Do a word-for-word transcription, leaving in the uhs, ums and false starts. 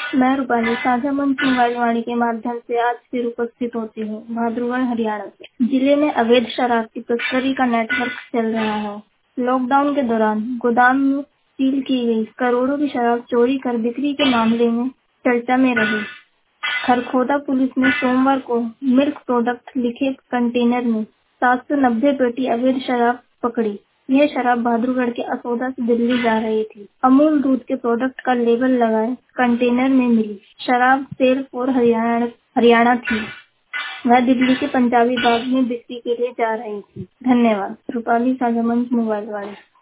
मैं रूपाली साझा मंच मोबाइलवाणी के माध्यम से आज फिर उपस्थित होती हूँ। भाद्रगढ़ हरियाणा से जिले में अवैध शराब की तस्करी का नेटवर्क चल रहा है। लॉकडाउन के दौरान गोदाम में सील की गई करोड़ों की शराब चोरी कर बिक्री के मामले में चर्चा में रही। खरखोदा पुलिस ने सोमवार को मिल्क प्रोडक्ट लिखे कंटेनर में सात सौ नब्बे पेटी अवैध शराब पकड़ी। यह शराब भाद्रगढ़ के असोदा से दिल्ली जा रही थी। अमूल दूध के प्रोडक्ट का लेबल लगाए कंटेनर में मिली शराब सेल फॉर हरियाणा हरियाणा थी। वह दिल्ली के पंजाबी बाग में बिक्री के लिए जा रही थी। धन्यवाद। रूपाली साझा मंच मोबाइल वाले।